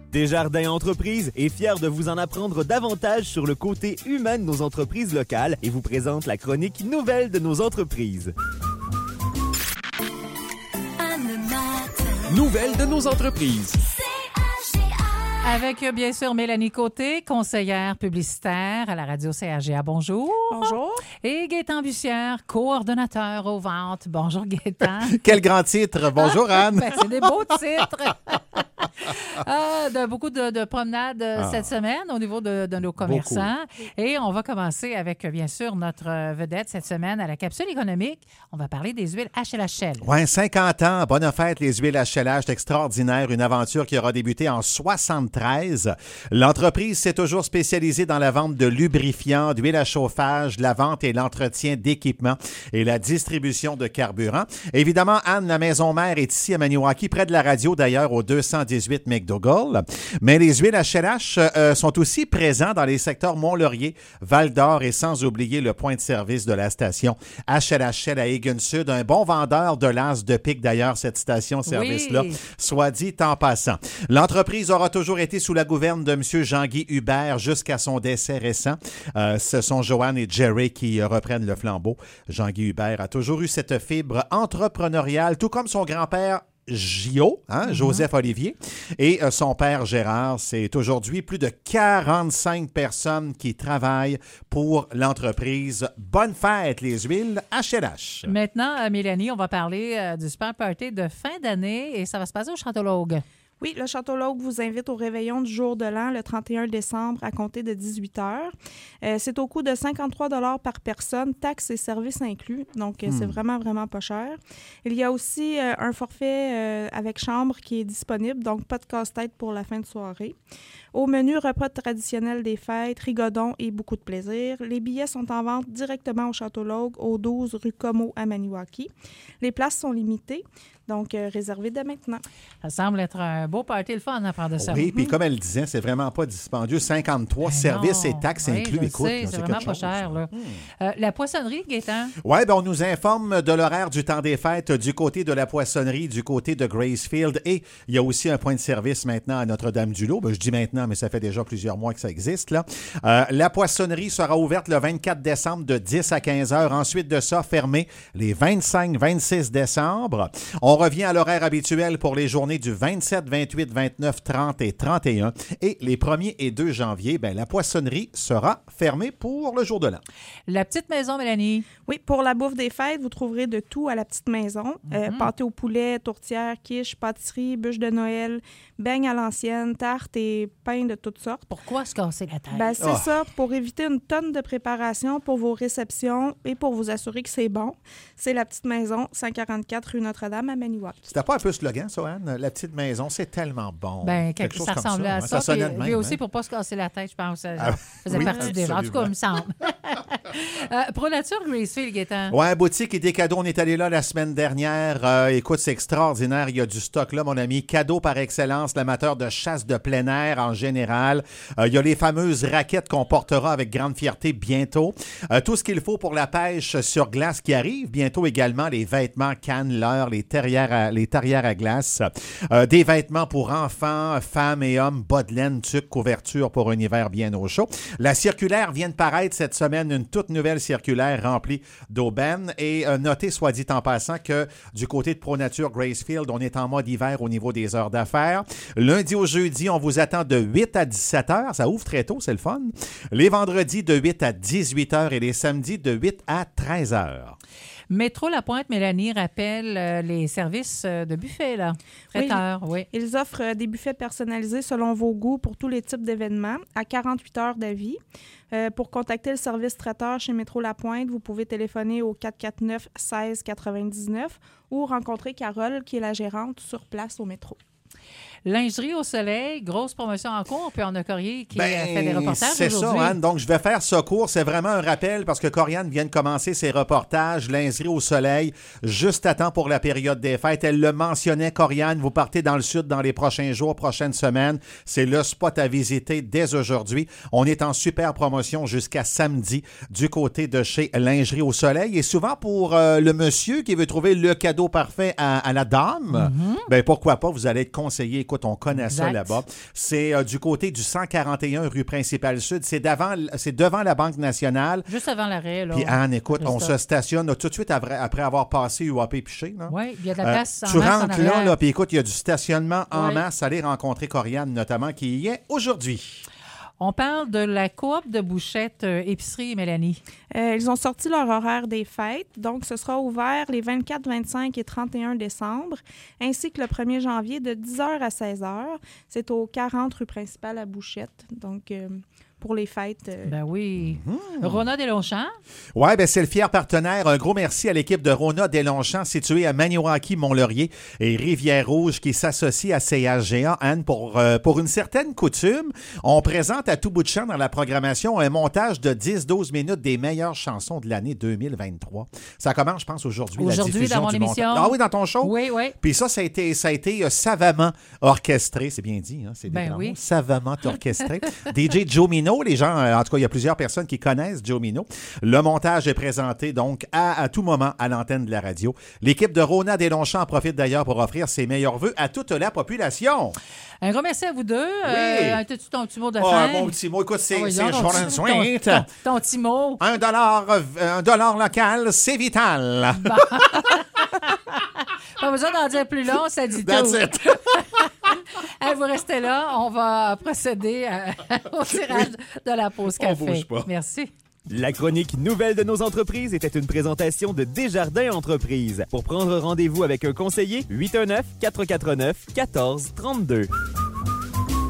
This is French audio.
Desjardins Entreprises est fier de vous en apprendre davantage sur le côté humain de nos entreprises locales et vous présente la chronique Nouvelles de nos entreprises. Nouvelles de nos entreprises. Avec, bien sûr, Mélanie Côté, conseillère publicitaire à la radio CRGA. Bonjour. Bonjour. Et Gaétan Bussière, coordonnateur aux ventes. Bonjour, Gaétan. Quel grand titre. Bonjour, Anne. Ben, c'est des beaux titres. Beaucoup de promenades cette semaine au niveau de nos commerçants. Beaucoup. Et on va commencer avec, bien sûr, notre vedette cette semaine à la capsule économique. On va parler des huiles HLHL. Oui, 50 ans. Bonne fête, les huiles HLH. C'est extraordinaire. Une aventure qui aura débuté en 73. L'entreprise s'est toujours spécialisée dans la vente de lubrifiants, d'huile à chauffage, la vente et l'entretien d'équipements et la distribution de carburant. Évidemment, Anne, la maison mère est ici à Maniwaki, près de la radio d'ailleurs, au 218 McDougall. Mais les huiles HLH sont aussi présents dans les secteurs Mont-Laurier, Val-d'Or et sans oublier le point de service de la station HLHL à Egan-Sud. Un bon vendeur de l'as de pique d'ailleurs, cette station-service-là, soit dit en passant. L'entreprise aura toujours été sous la gouverne de M. Jean-Guy Hubert jusqu'à son décès récent. Ce sont Joanne et Jerry qui reprennent le flambeau. Jean-Guy Hubert a toujours eu cette fibre entrepreneuriale, tout comme son grand-père Gio, Joseph Olivier, et son père Gérard. C'est aujourd'hui plus de 45 personnes qui travaillent pour l'entreprise. Bonne fête, les huiles HLH. Maintenant, Mélanie, on va parler du super party de fin d'année et ça va se passer au Château-Laugue. Oui, le Château-Laugue vous invite au réveillon du jour de l'an le 31 décembre à compter de 18 heures. C'est au coût de 53 $ par personne, taxes et services inclus. Donc, c'est vraiment, vraiment pas cher. Il y a aussi un forfait avec chambre qui est disponible, donc pas de casse-tête pour la fin de soirée. Au menu, repas traditionnel des fêtes, rigodon et beaucoup de plaisir. Les billets sont en vente directement au Château-Laugue, au 12 rue Como à Maniwaki. Les places sont limitées. Donc, réservé dès maintenant. Ça semble être un beau party, le fun à part de ça. Oui, puis comme elle le disait, c'est vraiment pas dispendieux. 53 services et taxes inclus. Écoute, c'est vraiment pas cher. Là. La poissonnerie, Gaétan? Oui, on nous informe de l'horaire du temps des fêtes du côté de la poissonnerie, du côté de Gracefield. Et il y a aussi un point de service maintenant à Notre-Dame-du-Lot. Je dis maintenant, mais ça fait déjà plusieurs mois que ça existe. Là. La poissonnerie sera ouverte le 24 décembre de 10 à 15 heures. Ensuite de ça, fermée les 25-26 décembre. On revient à l'horaire habituel pour les journées du 27, 28, 29, 30 et 31. Et les 1er et 2 janvier, la poissonnerie sera fermée pour le jour de l'an. La petite maison, Mélanie. Oui, pour la bouffe des fêtes, vous trouverez de tout à la petite maison. Pâté au poulet, tourtière, quiche, pâtisserie, bûche de Noël, beignes à l'ancienne, tartes et pains de toutes sortes. Pourquoi se casser la tête? C'est ça, pour éviter une tonne de préparation pour vos réceptions et pour vous assurer que c'est bon. C'est la petite maison, 144 rue Notre-Dame à Maniwaki. C'était pas un peu slogan, ça, Anne? La petite maison, c'est tellement bon. Quelque chose ça ressemblait à ça. Ça sonnait de même. Puis aussi, pour ne pas se casser la tête, je pense. Ça faisait partie des gens. En tout cas, il me semble. ProNature Gracefield, Gaétan. Oui, boutique et des cadeaux. On est allé là la semaine dernière. Écoute, c'est extraordinaire. Il y a du stock là, mon ami. Cadeau par excellence, l'amateur de chasse de plein air en général. Il y a les fameuses raquettes qu'on portera avec grande fierté bientôt. Tout ce qu'il faut pour la pêche sur glace qui arrive. Bientôt également les vêtements, cannes, leurres, les tarières à glace. Des vêtements pour enfants, femmes et hommes, bas de laine, tuque, couverture pour un hiver bien au chaud. La circulaire vient de paraître cette semaine, une toute nouvelle circulaire remplie d'aubaines. Et notez, soit dit en passant, que du côté de ProNature Gracefield, on est en mode hiver au niveau des heures d'affaires. Lundi au jeudi, on vous attend de 8 à 17 heures. Ça ouvre très tôt, c'est le fun. Les vendredis, de 8 à 18 heures et les samedis, de 8 à 13 heures. Métro La Pointe, Mélanie, rappelle les services de buffet, là. Traiteur, oui. Ils offrent des buffets personnalisés selon vos goûts pour tous les types d'événements à 48 heures d'avis. Pour contacter le service traiteur chez Métro La Pointe, vous pouvez téléphoner au 449-1699 ou rencontrer Carole, qui est la gérante sur place au métro. Lingerie au soleil, grosse promotion en cours, puis on a Corier qui fait des reportages c'est aujourd'hui. C'est ça, Anne. Donc, je vais faire ce cours. C'est vraiment un rappel parce que Corianne vient de commencer ses reportages Lingerie au soleil juste à temps pour la période des fêtes. Elle le mentionnait, Corianne, vous partez dans le sud dans les prochains jours, prochaines semaines. C'est le spot à visiter dès aujourd'hui. On est en super promotion jusqu'à samedi du côté de chez Lingerie au soleil. Et souvent pour le monsieur qui veut trouver le cadeau parfait à la dame, pourquoi pas, vous allez être conseillé et Écoute, on connaît ça là-bas. C'est du côté du 141 rue Principale Sud. C'est devant la Banque nationale. Juste avant l'arrêt, là. Puis Anne, écoute, on se stationne tout de suite après avoir passé UAP Piché. Oui, il y a de la place tu rentres là, puis écoute, il y a du stationnement en masse. Allez rencontrer Corianne, notamment, qui y est aujourd'hui. On parle de la coop de Bouchette Épicerie, Mélanie. Ils ont sorti leur horaire des fêtes. Donc, ce sera ouvert les 24, 25 et 31 décembre, ainsi que le 1er janvier de 10h à 16h. C'est au 40 rue Principale à Bouchette. Donc, pour les fêtes. Ben oui. Rona Deslongchamps. Oui, ben c'est le fier partenaire. Un gros merci à l'équipe de Rona Deslongchamps, située à Maniwaki, Mont-Laurier et Rivière-Rouge, qui s'associe à CHGA. Anne, pour une certaine coutume, on présente à tout bout de champ dans la programmation un montage de 10-12 minutes des meilleures chansons de l'année 2023. Ça commence, je pense, aujourd'hui. Aujourd'hui, dans mon émission. Ah oui, dans ton show? Oui, oui. Puis ça a été savamment orchestré. C'est bien dit, hein? C'est ben oui. Savamment orchestré. DJ Joe Mino. Les gens, en tout cas, il y a plusieurs personnes qui connaissent Joe Mino. Le montage est présenté donc à tout moment à l'antenne de la radio. L'équipe de Rona Deslongchamps en profite d'ailleurs pour offrir ses meilleurs vœux à toute la population. Un gros merci à vous deux. Oui. As-tu ton petit mot de fin? Mon petit mot, écoute, c'est ton petit mot. $1 local, c'est vital. Pas besoin d'en dire plus long, ça dit That's tout. it. Vous restez là, on va procéder au tirage de la pause café. On bouge pas. Merci. La chronique Nouvelle de nos entreprises était une présentation de Desjardins Entreprises. Pour prendre rendez-vous avec un conseiller, 819-449-1432.